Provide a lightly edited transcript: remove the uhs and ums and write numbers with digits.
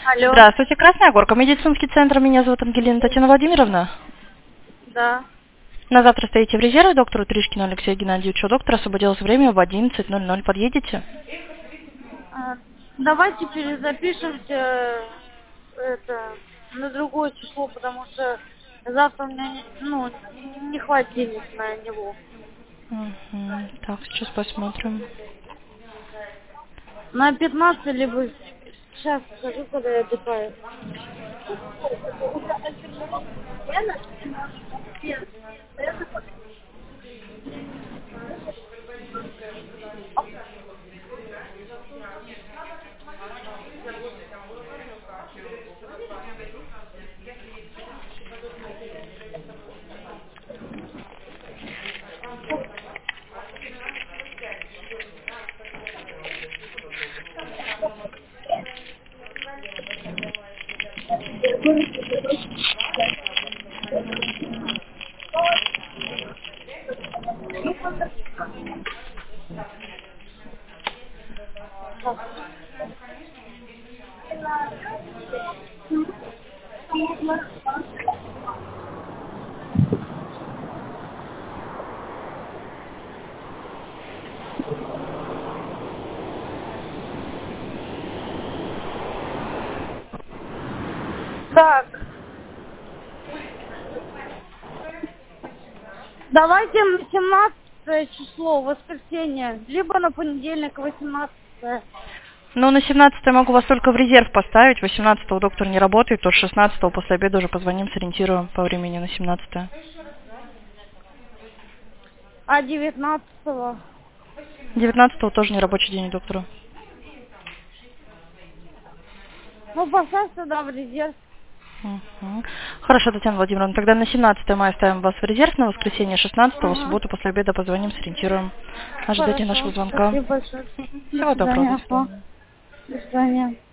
Алло. Здравствуйте, Красная Горка, медицинский центр. Меня зовут Ангелина Татьяна Владимировна. Да. На завтра стоите в резерве доктору Тришкину Алексею Геннадьевичу. У доктора освободилось время в 11:00. Подъедете? Давайте перезапишемся на другое число, потому что завтра у меня не хватит денег на него. Мгм. Так, сейчас посмотрим. На 15 либо сейчас скажу, когда я отдыхаю. Так, давайте на 17 число, воскресенье, либо на понедельник 18. Ну, на 17 могу вас только в резерв поставить. 18 доктор не работает, то 16 после обеда уже позвоним, сориентируем по времени на 17. А 19? 19 тоже не рабочий день у доктора. Ну, поставь тогда в резерв. Мгм. Хорошо, Татьяна Владимировна, тогда на 17 мая ставим вас в резерв, на воскресенье 16 в Ага. субботу после обеда позвоним, сориентируем. Ожидайте нашего Хорошо. звонка. Спасибо большое. До Всего доброго, до свидания. свидания. До свидания.